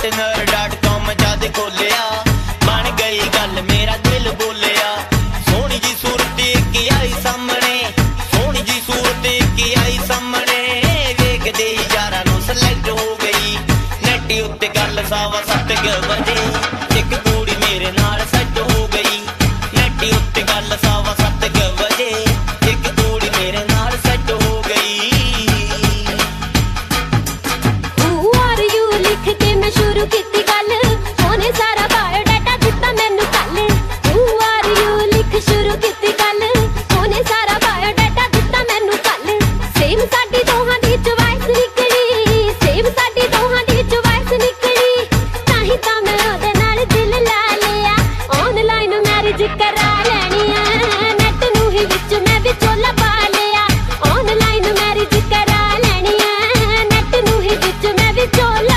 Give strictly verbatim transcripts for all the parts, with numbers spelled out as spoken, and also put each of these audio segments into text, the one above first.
Partner dot com जद खोलिया बन गई गल मेरा दिल बोलिया। सोहनी जी सूरत की आई सामने, सोहनी जी सूरत की आई सामने, वेखदे ही यारां नूं सिलेक्ट हो गई। नैट उत्ते गल सावा सत्त बजे एक कुड़ी मेरे नाल सेट हो गई। नैट उत्ते गल सावा सत्त बजे एक कुड़ी मेरे नाल सेट हो गई। शुरू कीती गल ओने सारा बायोडाटा दिता मैनू कल। हू आर यू लिख शुरू कीती गल ओने सारा बायोडाटा दिता मैनू कल। सेम साडी दोहां दी चॉइस निकली, सेम साडी दोहां दी चॉइस निकली। ताही तां मैं ओदे नाल दिल ला लिया। ऑनलाइन मैरिज करा लैनी है, नेट नूं ही विच मैं विचोला पा लिया। ऑनलाइन मैरिज करा लैनी है, नेट नूं ही विच मैं विचोला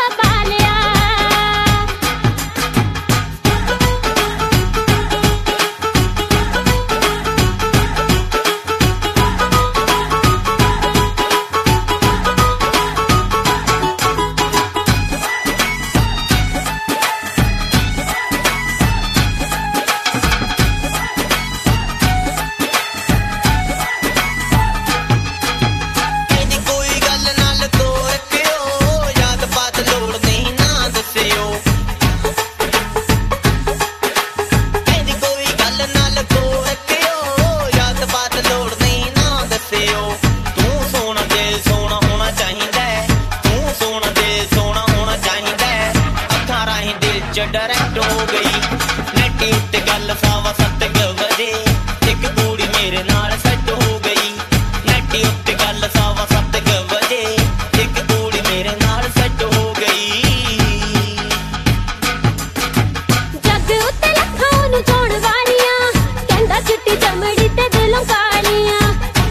डायरेक्ट हो गई। नैट उत्ते गल सावा सत्त बजे एक कुड़ी मेरे नाल सेट हो गई। नैट उत्ते गल सावा सत्त बजे एक कुड़ी मेरे नाल सेट हो गई। जग उत्ते लखां नूं चोण वालियां, कहंदा चिट्टी चमड़ी ते दिलों कालियां।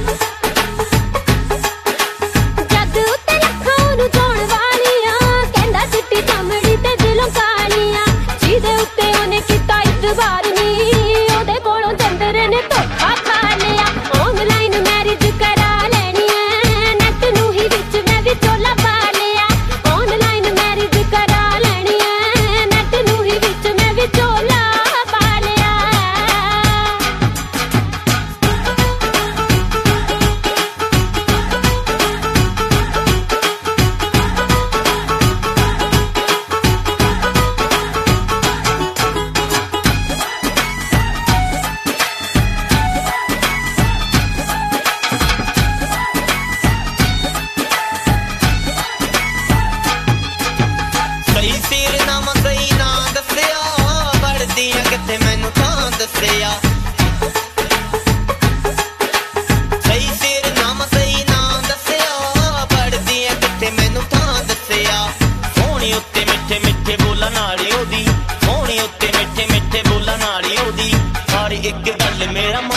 जग उत्ते लखां नूं चोण वालियां, कहंदा चिट्टी चमड़ी ते दिलों कालियां। जिहदे उत्ते ओने कीता इतबार नी, ओदे कोलों चंदरे ने धोखा खा लिया। ऑनलाइन मैरिज करा लैनी है, नेट नूं ही विच मैं विचोला पा लिया। ऑनलाइन मैरिज करा लैनी है, नेट नूं ही विच मैं विचोला पा लिया। सही सिरनामा सही ना दस्सिया, पढ़दियां कित्थे मैनू तां दस्सिया। सही सिरनामा सही ना दस्सिया, पढ़दियां कित्थे मैनू तां दस्सिया। सोहनी उत्ते मिठे मिठे बोलां नाल ओदी, सोहनी उत्ते मिठे मिठे बोलां नाल ओदी। हर एक गल मेरा